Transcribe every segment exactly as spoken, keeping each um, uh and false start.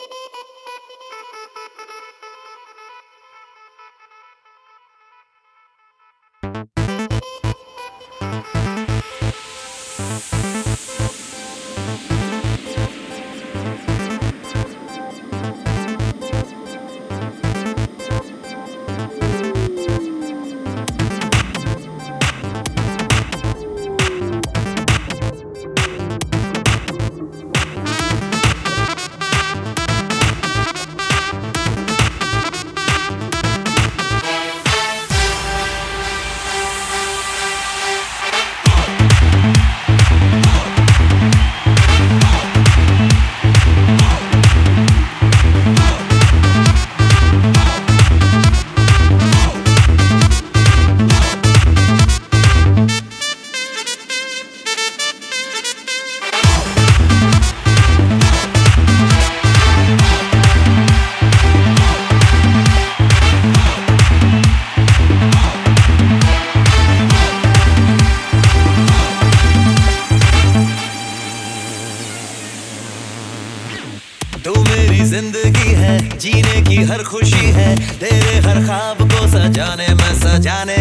जिंदगी है, जीने की हर खुशी है, तेरे हर ख्वाब को सजाने में सजाने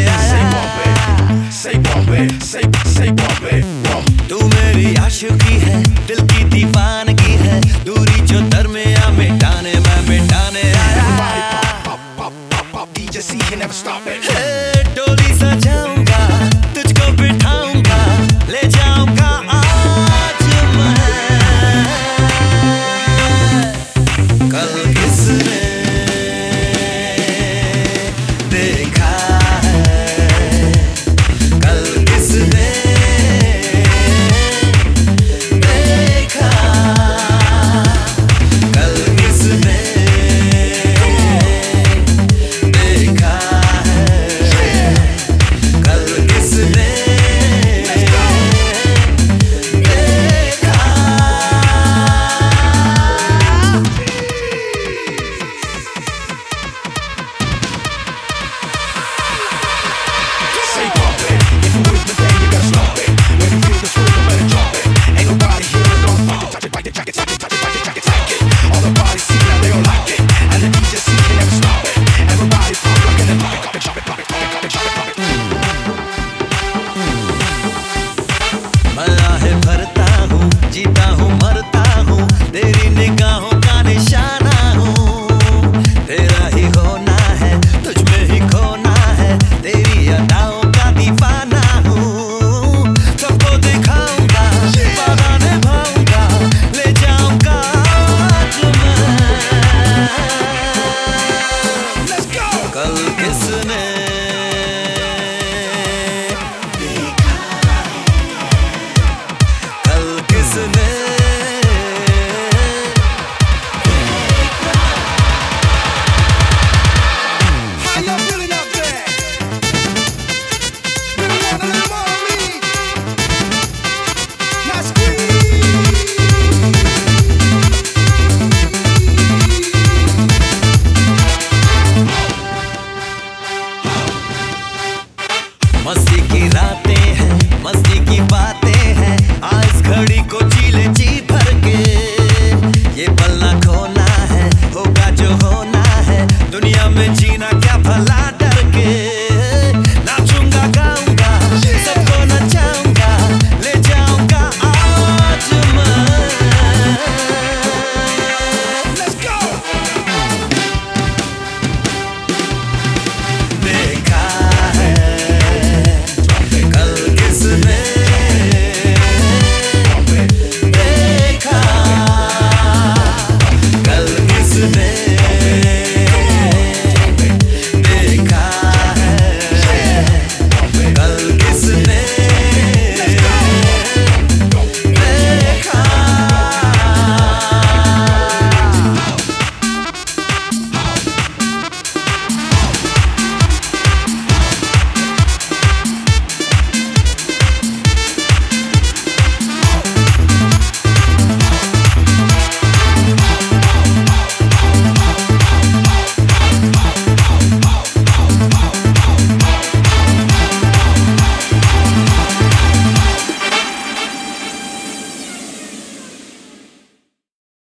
आया। तू मेरी आशिकी है, दिल की दीवानगी है, दूरी जो दरमियां मिटाने में मिटाने आया। डोली सजाऊंगा, तुझको बिठाऊंगा, ले जाऊंगा आज मैं। कल किसने देखा है, कल किसने देखा, कल किसने देखा है, कल किसने भरता हूँ, जीता हूँ, मरता हूँ, तेरी निगाहों का निशाना